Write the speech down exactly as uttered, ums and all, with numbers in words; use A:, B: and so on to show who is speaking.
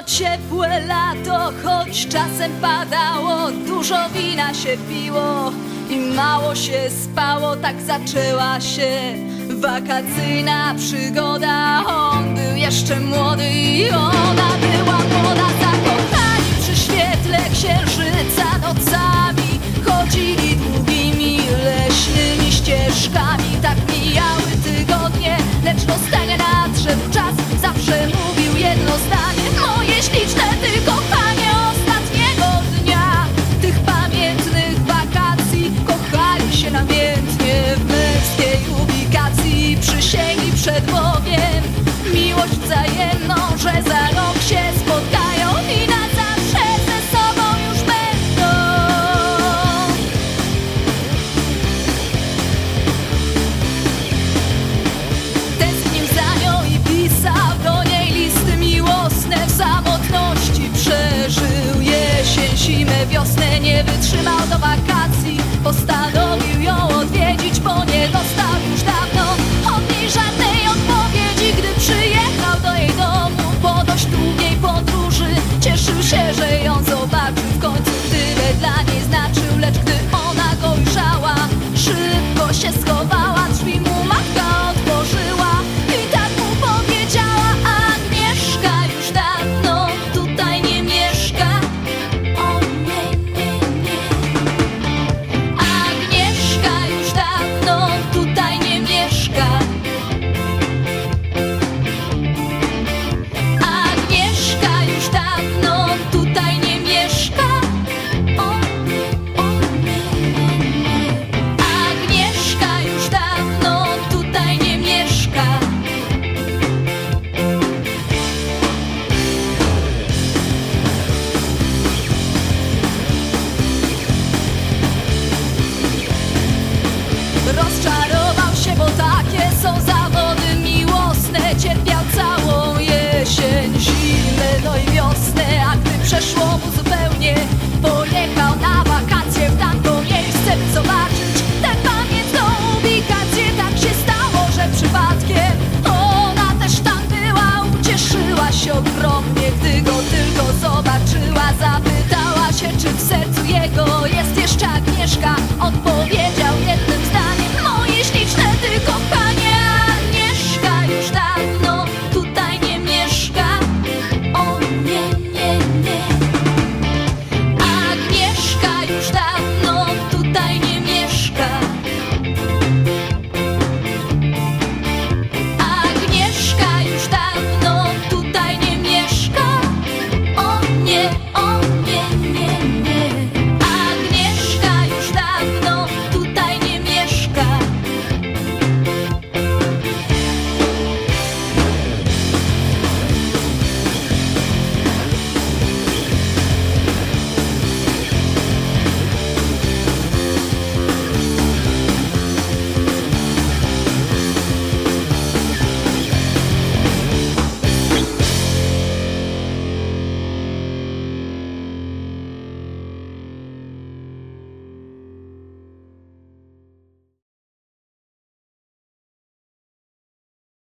A: Ciepłe lato, choć czasem padało, dużo wina się piło i mało się spało. Tak zaczęła się wakacyjna przygoda. On był jeszcze młody i ona była młoda. Zakochani przy świetle księżyca nocami chodzili długimi leśnymi ścieżkami. Tak mijały tygodnie, lecz rozstania nadszedł czas. Zawsze mówił jedno zdanie: moje śliczne ty kochanie ostatniego dnia tych pamiętnych wakacji. Kochali się namiętnie w męskiej ubikacji. Przysięgli przed Bogiem miłość wzajemną, że za rok się spotkają i na zawsze ze sobą już będą. Tęsknił za nią i pisał do niej listy miłosne. W samotności przeżył jesień, zimę, wiosnę. Nie wytrzymał do wakacji, postanowił